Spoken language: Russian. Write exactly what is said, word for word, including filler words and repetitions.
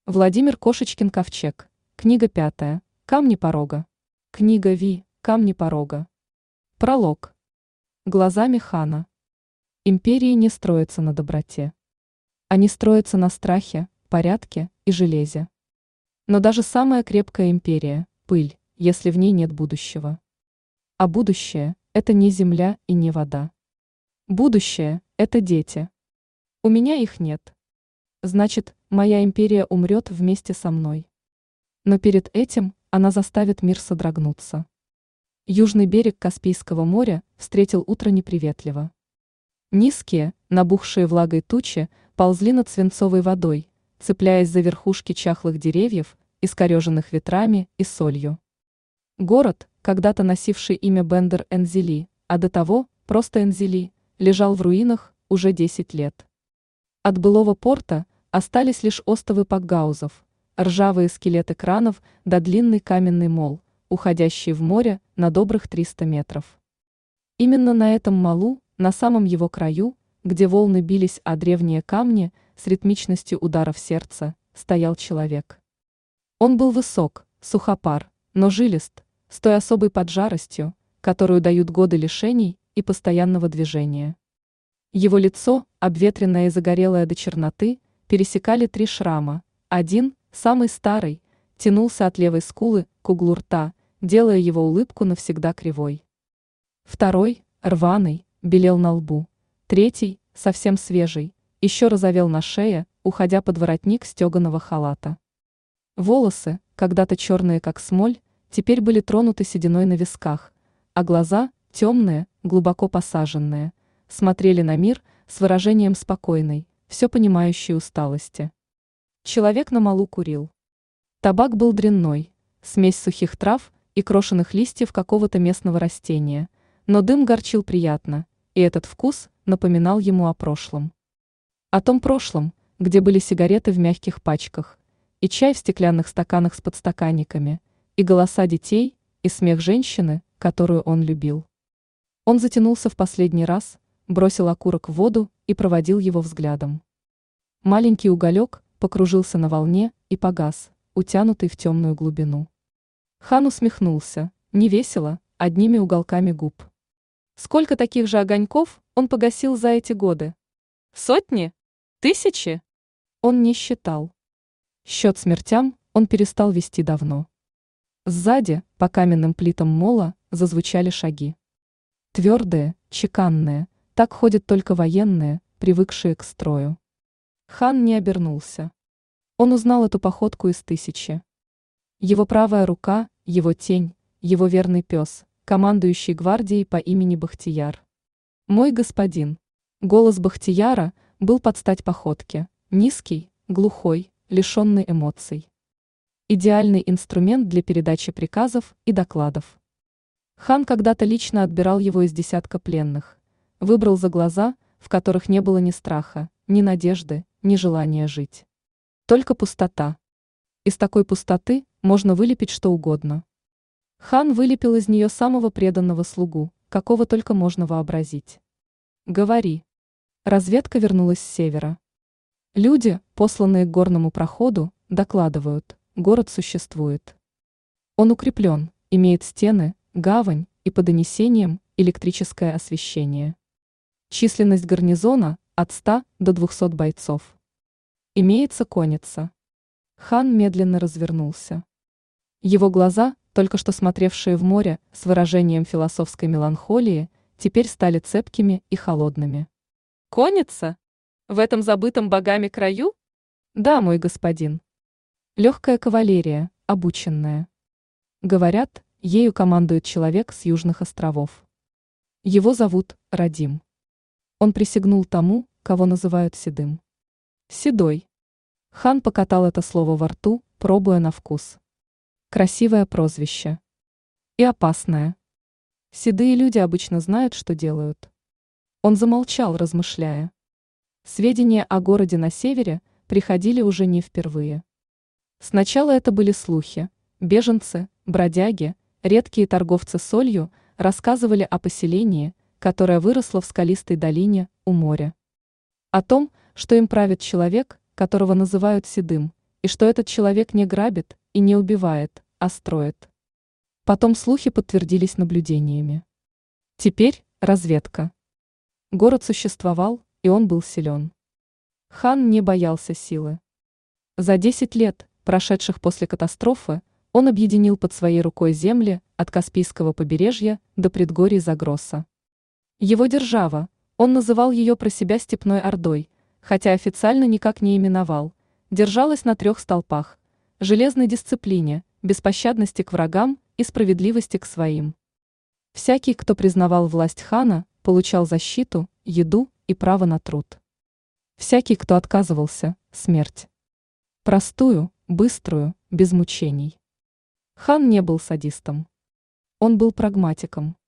Владимир Кошечкин Ковчег. Книга пятая. Камни порога. Книга Ви. Камни порога. Пролог. Глазами хана. Империи не строятся на доброте. Они строятся на страхе, порядке и железе. Но даже самая крепкая империя – пыль, если в ней нет будущего. А будущее – это не земля и не вода. Будущее – это дети. У меня их нет. Значит, моя империя умрет вместе со мной. Но перед этим она заставит мир содрогнуться. Южный берег Каспийского моря встретил утро неприветливо. Низкие, набухшие влагой тучи ползли над свинцовой водой, цепляясь за верхушки чахлых деревьев, искореженных ветрами и солью. Город, когда-то носивший имя Бендер-Энзели, а до того просто Энзели, лежал в руинах уже десять лет. От былого порта остались лишь остовы пакгаузов, ржавые скелеты кранов да длинный каменный мол, уходящий в море на добрых триста метров. Именно на этом молу, на самом его краю, где волны бились о древние камни с ритмичностью ударов сердца, стоял человек. Он был высок, сухопар, но жилист, с той особой поджаростью, которую дают годы лишений и постоянного движения. Его лицо, обветренное и загорелое до черноты, пересекали три шрама. Один, самый старый, тянулся от левой скулы к углу рта, делая его улыбку навсегда кривой. Второй, рваный, белел на лбу. Третий, совсем свежий, еще розовел на шее, уходя под воротник стеганого халата. Волосы, когда-то черные как смоль, теперь были тронуты сединой на висках, а глаза, темные, глубоко посаженные, смотрели на мир с выражением спокойной, все понимающей усталости. Человек на молу курил. Табак был дрянной, смесь сухих трав и крошенных листьев какого-то местного растения, но дым горчил приятно, и этот вкус напоминал ему о прошлом. О том прошлом, где были сигареты в мягких пачках, и чай в стеклянных стаканах с подстаканниками, и голоса детей, и смех женщины, которую он любил. Он затянулся в последний раз, бросил окурок в воду и проводил его взглядом. Маленький уголек покружился на волне и погас, утянутый в темную глубину. Хан усмехнулся, невесело, одними уголками губ. Сколько таких же огоньков он погасил за эти годы? Сотни? Тысячи? Он не считал. Счет смертям он перестал вести давно. Сзади, по каменным плитам мола, зазвучали шаги. Твердые, чеканные, так ходят только военные, привыкшие к строю. Хан не обернулся. Он узнал эту походку из тысячи. Его правая рука, его тень, его верный пес, командующий гвардией по имени Бахтияр. «Мой господин». Голос Бахтияра был под стать походке, низкий, глухой, лишенный эмоций. Идеальный инструмент для передачи приказов и докладов. Хан когда-то лично отбирал его из десятка пленных, выбрал за глаза, в которых не было ни страха, ни надежды, ни желания жить. Только пустота. Из такой пустоты можно вылепить что угодно. Хан вылепил из нее самого преданного слугу, какого только можно вообразить. «Говори». Разведка вернулась с севера. Люди, посланные к горному проходу, докладывают, город существует. Он укреплен, имеет стены, гавань и по донесениям электрическое освещение. Численность гарнизона от ста до двухсот бойцов. Имеется конница. Хан медленно развернулся. Его глаза, только что смотревшие в море с выражением философской меланхолии, теперь стали цепкими и холодными. Конница? В этом забытом богами краю? Да, мой господин. Легкая кавалерия, обученная. Говорят, ею командует человек с южных островов. Его зовут Радим. Он присягнул тому, кого называют седым. Седой. Хан покатал это слово во рту, пробуя на вкус. Красивое прозвище. И опасное. Седые люди обычно знают, что делают. Он замолчал, размышляя. Сведения о городе на севере приходили уже не впервые. Сначала это были слухи. Беженцы, бродяги, редкие торговцы солью рассказывали о поселении, которое выросло в скалистой долине у моря. О том, что им правит человек, которого называют седым, и что этот человек не грабит и не убивает, а строит. Потом слухи подтвердились наблюдениями. Теперь разведка. Город существовал, и он был силен. Хан не боялся силы. За десять лет, прошедших после катастрофы, он объединил под своей рукой земли от Каспийского побережья до предгорий Загроса. Его держава, он называл ее про себя Степной Ордой, хотя официально никак не именовал, держалась на трех столпах – железной дисциплине, беспощадности к врагам и справедливости к своим. Всякий, кто признавал власть хана, получал защиту, еду и право на труд. Всякий, кто отказывался – смерть. Простую, быструю, без мучений. Хан не был садистом. Он был прагматиком.